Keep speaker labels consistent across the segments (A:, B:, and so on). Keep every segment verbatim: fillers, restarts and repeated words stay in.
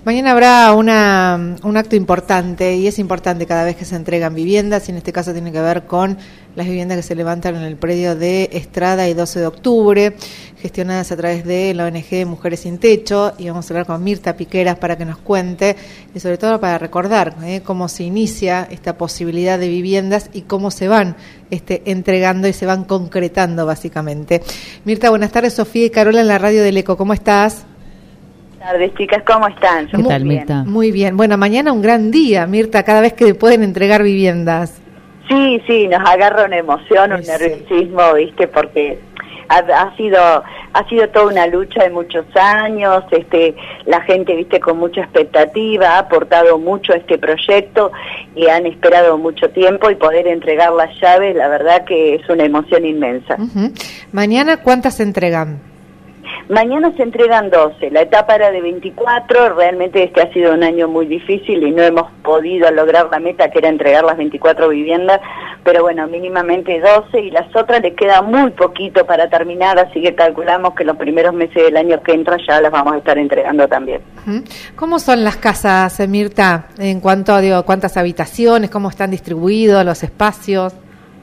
A: Mañana habrá una, un acto importante, y es importante cada vez que se entregan viviendas, y en este caso tiene que ver con las viviendas que se levantan en el predio de Estrada y doce de octubre, gestionadas a través de la O N G Mujeres Sin Techo, y vamos a hablar con Mirta Piqueras para que nos cuente, y sobre todo para recordar eh, cómo se inicia esta posibilidad de viviendas y cómo se van este, entregando y se van concretando básicamente. Mirta, buenas tardes. Sofía y Carola en la radio del Eco, ¿cómo estás?
B: Buenas tardes, chicas, ¿cómo están?
A: ¿Qué tal, Mirta? Muy bien. Bueno, mañana un gran día, Mirta, cada vez que pueden entregar viviendas.
B: Sí, sí, nos agarra una emoción, un sí. nerviosismo, ¿viste? Porque ha, ha sido ha sido toda una lucha de muchos años, este la gente, ¿viste? Con mucha expectativa, ha aportado mucho a este proyecto y han esperado mucho tiempo, y poder entregar las llaves, la verdad que es una emoción inmensa.
A: Uh-huh. Mañana, ¿cuántas se entregan?
B: Mañana se entregan doce, la etapa era de veinticuatro, realmente este ha sido un año muy difícil y no hemos podido lograr la meta que era entregar las veinticuatro viviendas, pero bueno, mínimamente doce, y las otras les queda muy poquito para terminar, así que calculamos que los primeros meses del año que entra ya las vamos a estar entregando también.
A: ¿Cómo son las casas, Mirta, en cuanto a digo, cuántas habitaciones, cómo están distribuidos los espacios?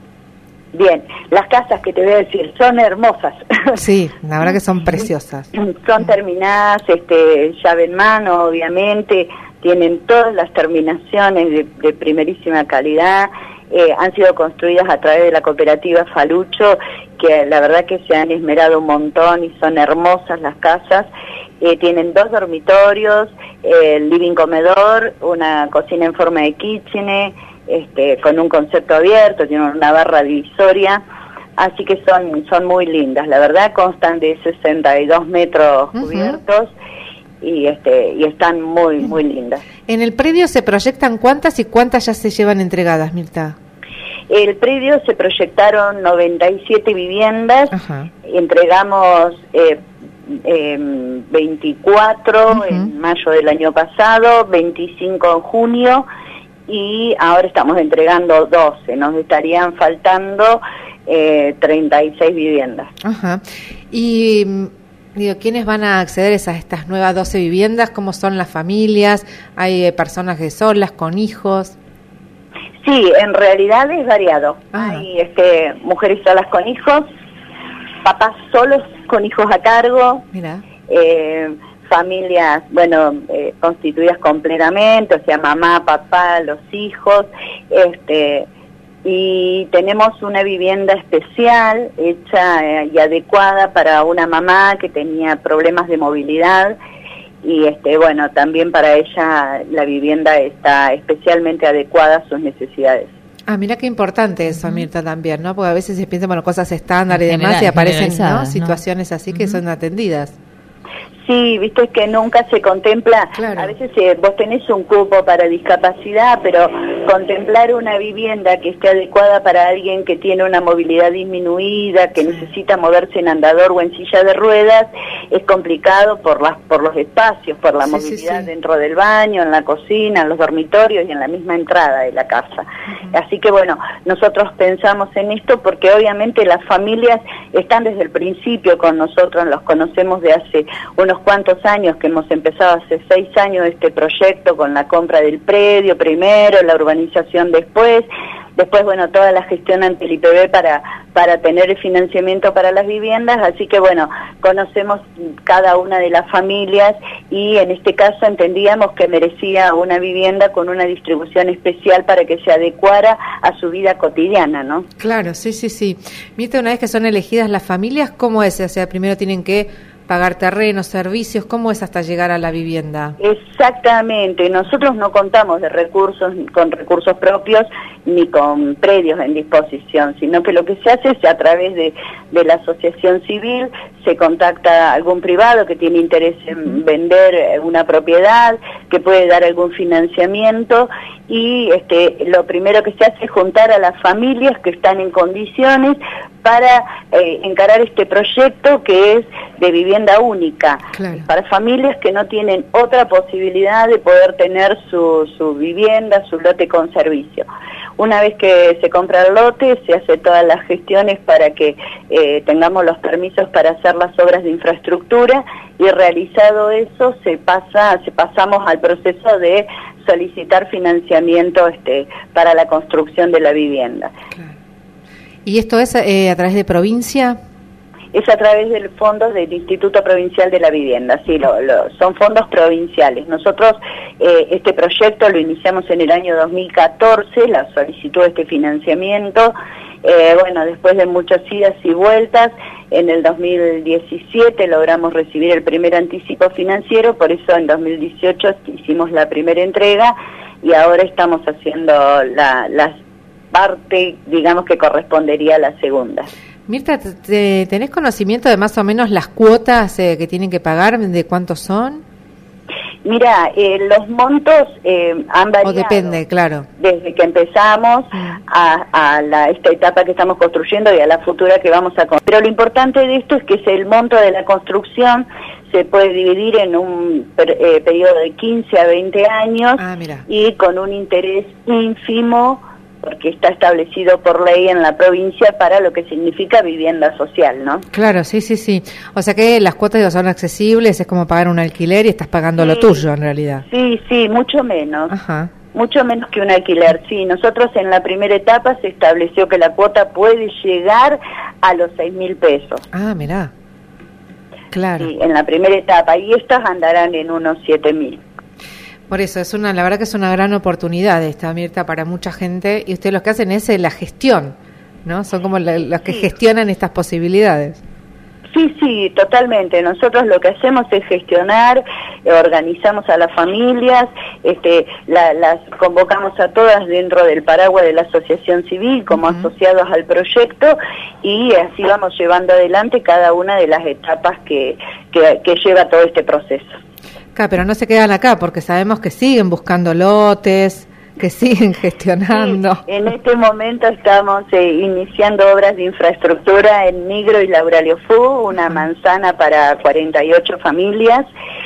B: Bien, las casas que te voy a decir son hermosas.
A: Sí, la verdad que son preciosas.
B: Son terminadas, este, llave en mano, obviamente, tienen todas las terminaciones de, de primerísima calidad, eh, han sido construidas a través de la cooperativa Falucho, que la verdad que se han esmerado un montón y son hermosas las casas. Eh, tienen dos dormitorios, eh, el living comedor, una cocina en forma de kitchen, Este, con un concepto abierto, tienen una barra divisoria, así que son son muy lindas, la verdad constan de sesenta y dos metros uh-huh. cubiertos y este y están muy muy lindas.
A: ¿En el predio se proyectan cuántas y cuántas ya se llevan entregadas, Mirta?
B: El predio se proyectaron noventa y siete viviendas, uh-huh. entregamos eh, eh, veinticuatro uh-huh. en mayo del año pasado, veinticinco en junio, y ahora estamos entregando doce, nos estarían faltando eh, treinta y seis viviendas.
A: Ajá. Y digo, ¿quiénes van a acceder a estas nuevas doce viviendas? ¿Cómo son las familias? ¿Hay eh, personas que solas, con hijos?
B: Sí, en realidad es variado. Ajá. Hay este, mujeres solas con hijos, papás solos con hijos a cargo.
A: Mira.
B: Eh, familias, bueno, eh, constituidas completamente, o sea, mamá, papá, los hijos, este, y tenemos una vivienda especial hecha eh, y adecuada para una mamá que tenía problemas de movilidad, y este, bueno, también para ella la vivienda está especialmente adecuada a sus necesidades.
A: Ah, mira qué importante eso, Mirta, también, ¿no? Porque a veces se piensa, bueno, cosas estándar y demás, y aparecen, ¿no? situaciones ¿no? así que uh-huh. son atendidas.
B: Sí, viste que nunca se contempla, claro. A veces eh, vos tenés un cupo para discapacidad, pero contemplar una vivienda que esté adecuada para alguien que tiene una movilidad disminuida, que sí. necesita moverse en andador o en silla de ruedas, es complicado por las por los espacios, por la sí, movilidad sí, sí. dentro del baño, en la cocina, en los dormitorios y en la misma entrada de la casa. Uh-huh. Así que bueno, nosotros pensamos en esto porque obviamente las familias están desde el principio con nosotros, los conocemos de hace unos cuantos años, que hemos empezado hace seis años este proyecto con la compra del predio primero, la urbanización después, después bueno, toda la gestión ante el I P B para, para tener el financiamiento para las viviendas, así que bueno, conocemos cada una de las familias y en este caso entendíamos que merecía una vivienda con una distribución especial para que se adecuara a su vida cotidiana, ¿no?
A: Claro, sí, sí, sí. Mirta, una vez que son elegidas las familias, ¿cómo es? O sea, primero tienen que pagar terrenos, servicios, ¿cómo es hasta llegar a la vivienda?
B: Exactamente, nosotros no contamos de recursos, con recursos propios, ni con predios en disposición, sino que lo que se hace es a través de, de la asociación civil, se contacta a algún privado que tiene interés en vender una propiedad, que puede dar algún financiamiento, y este, lo primero que se hace es juntar a las familias que están en condiciones para eh, encarar este proyecto que es de vivienda única, claro. para familias que no tienen otra posibilidad de poder tener su, su vivienda, su lote con servicio. Una vez que se compra el lote, se hace todas las gestiones para que eh, tengamos los permisos para hacer las obras de infraestructura, y realizado eso se pasa, se pasamos al proceso de solicitar financiamiento este, para la construcción de la vivienda.
A: Claro. ¿Y esto es eh, a través de provincia?
B: Es a través del fondo del Instituto Provincial de la Vivienda, sí, lo, lo, son fondos provinciales. Nosotros eh, este proyecto lo iniciamos en el año dos mil catorce, la solicitud de este financiamiento, eh, bueno, después de muchas idas y vueltas, en el dos mil diecisiete logramos recibir el primer anticipo financiero, por eso en dos mil dieciocho hicimos la primera entrega, y ahora estamos haciendo la, la parte, digamos, que correspondería a la segunda.
A: Mirta, ¿te, ¿tenés conocimiento de más o menos las cuotas eh, que tienen que pagar, de cuántos son?
B: Mira, eh, los montos eh, han variado.
A: O depende, claro.
B: Desde que empezamos mm. a, a la, esta etapa que estamos construyendo y a la futura que vamos a construir. Pero lo importante de esto es que el monto de la construcción se puede dividir en un per, eh, periodo de quince a veinte años,
A: ah, mira.
B: Y con un interés ínfimo, porque está establecido por ley en la provincia para lo que significa vivienda social, ¿no?
A: Claro, sí, sí, sí. O sea que las cuotas son accesibles, es como pagar un alquiler y estás pagando sí, lo tuyo en realidad.
B: Sí, sí, mucho menos.
A: Ajá.
B: Mucho menos que un alquiler, sí. Nosotros en la primera etapa se estableció que la cuota puede llegar a los seis mil pesos.
A: Ah, mirá. Claro.
B: Sí, en la primera etapa, y estas andarán en unos siete mil.
A: Por eso, es una, la verdad que es una gran oportunidad esta, Mirta, para mucha gente, y ustedes lo que hacen es eh, la gestión, ¿no? Son como la, los que sí. gestionan estas posibilidades.
B: Sí, sí, totalmente. Nosotros lo que hacemos es gestionar, eh, organizamos a las familias, este, la, las convocamos a todas dentro del paraguas de la asociación civil como uh-huh. asociados al proyecto, y así vamos llevando adelante cada una de las etapas que, que, que lleva todo este proceso.
A: Acá, pero no se quedan acá, porque sabemos que siguen buscando lotes, que siguen gestionando.
B: Sí, en este momento estamos eh, iniciando obras de infraestructura en Nigro y Lauralio Fu, una uh-huh. manzana para cuarenta y ocho familias.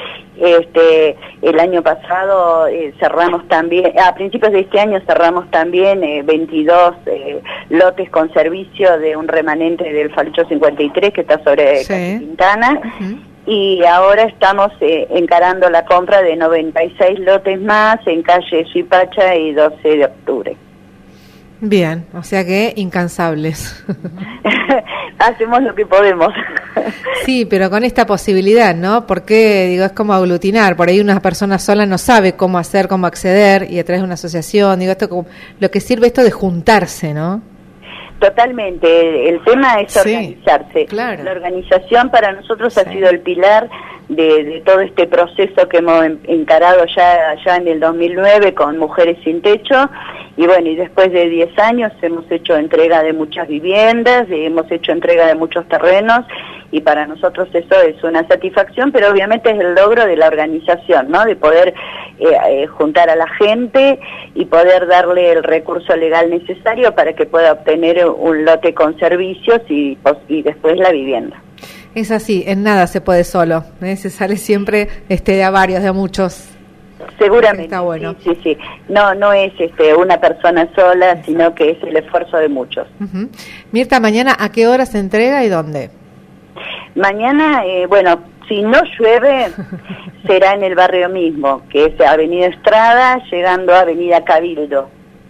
B: Este, el año pasado eh, cerramos también, a principios de este año cerramos también eh, veintidós eh, lotes con servicio de un remanente del Falucho cincuenta y tres que está sobre
A: sí.
B: Calle Quintana.
A: Uh-huh.
B: Y ahora estamos eh, encarando la compra de noventa y seis lotes más en calle Chipacha y doce de octubre.
A: Bien, o sea que incansables.
B: Hacemos lo que podemos.
A: Sí, pero con esta posibilidad, ¿no? Porque, digo, es como aglutinar. Por ahí una persona sola no sabe cómo hacer, cómo acceder, y a través de una asociación, digo, esto como, lo que sirve esto de juntarse, ¿no?
B: Totalmente, el tema es organizarse.
A: Sí, claro.
B: La organización para nosotros
A: sí.
B: ha sido el pilar de, de todo este proceso que hemos encarado ya, ya en el dos mil nueve con Mujeres Sin Techo, y bueno, y después de diez años hemos hecho entrega de muchas viviendas, y hemos hecho entrega de muchos terrenos, y para nosotros eso es una satisfacción, pero obviamente es el logro de la organización, ¿no? De poder eh, eh, juntar a la gente y poder darle el recurso legal necesario para que pueda obtener un lote con servicios y, y después la vivienda.
A: Es así, en nada se puede solo, ¿eh? Se sale siempre este, de a varios, de a muchos.
B: Seguramente,
A: está bueno.
B: sí, sí, sí. No, no es este, una persona sola, exacto, sino que es el esfuerzo de muchos.
A: Uh-huh. Mirta, mañana, ¿a qué hora se entrega y dónde?
B: Mañana, eh, bueno, si no llueve, será en el barrio mismo, que es Avenida Estrada, llegando a Avenida Cabildo.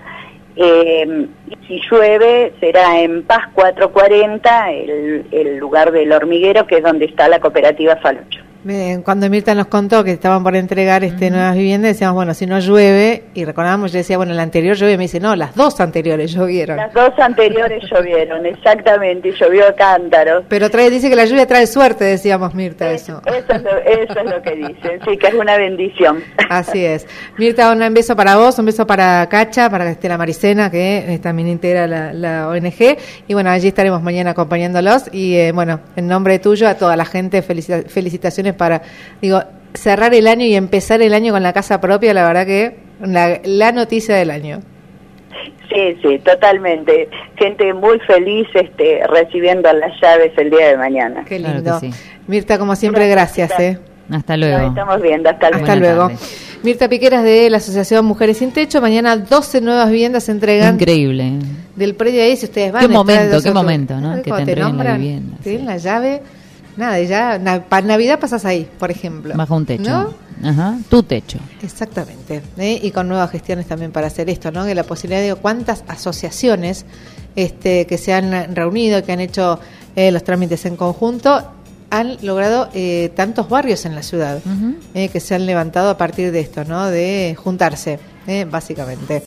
B: Eh, si llueve, será en Paz cuatrocientos cuarenta, el, el lugar del hormiguero, que es donde está la cooperativa Falucho.
A: Cuando Mirta nos contó que estaban por entregar este uh-huh. nuevas viviendas, decíamos, bueno, si no llueve, y recordábamos, yo decía, bueno, la anterior llovió, y me dice, no, las dos anteriores llovieron.
B: Las dos anteriores llovieron, exactamente, llovió a cántaros.
A: Pero trae, dice que la lluvia trae suerte, decíamos, Mirta, eso.
B: Eso es lo, eso es lo que dicen, sí, que es una bendición.
A: Así es. Mirta, un beso para vos, un beso para Cacha, para Estela Maricena, que también integra la, la O N G, y bueno, allí estaremos mañana acompañándolos, y eh, bueno, en nombre tuyo, a toda la gente, felicita- felicitaciones para, digo, cerrar el año y empezar el año con la casa propia, la verdad que la, la noticia del año.
B: Sí, sí, totalmente. Gente muy feliz este, recibiendo las llaves el día de mañana.
A: Qué lindo.
C: Claro que sí.
A: Mirta, como siempre, gracias. ¿eh?
C: Hasta luego.
B: Nos estamos viendo, hasta luego.
A: Hasta luego. Mirta Piqueras de la Asociación Mujeres Sin Techo. Mañana doce nuevas viviendas se entregan.
C: Increíble.
A: Del predio ahí, si ustedes van.
C: Qué momento, qué momento, ¿no? Que te entreguen la vivienda.
A: Te den la llave. Nada, ya na, para Navidad pasas ahí, por ejemplo.
C: Bajo un techo.
A: ¿No?
C: Ajá, tu techo.
A: Exactamente. ¿eh? Y con nuevas gestiones también para hacer esto, ¿no? Que la posibilidad de cuántas asociaciones este, que se han reunido, que han hecho eh, los trámites en conjunto, han logrado eh, tantos barrios en la ciudad, uh-huh. eh, que se han levantado a partir de esto, ¿no? De juntarse, eh, básicamente.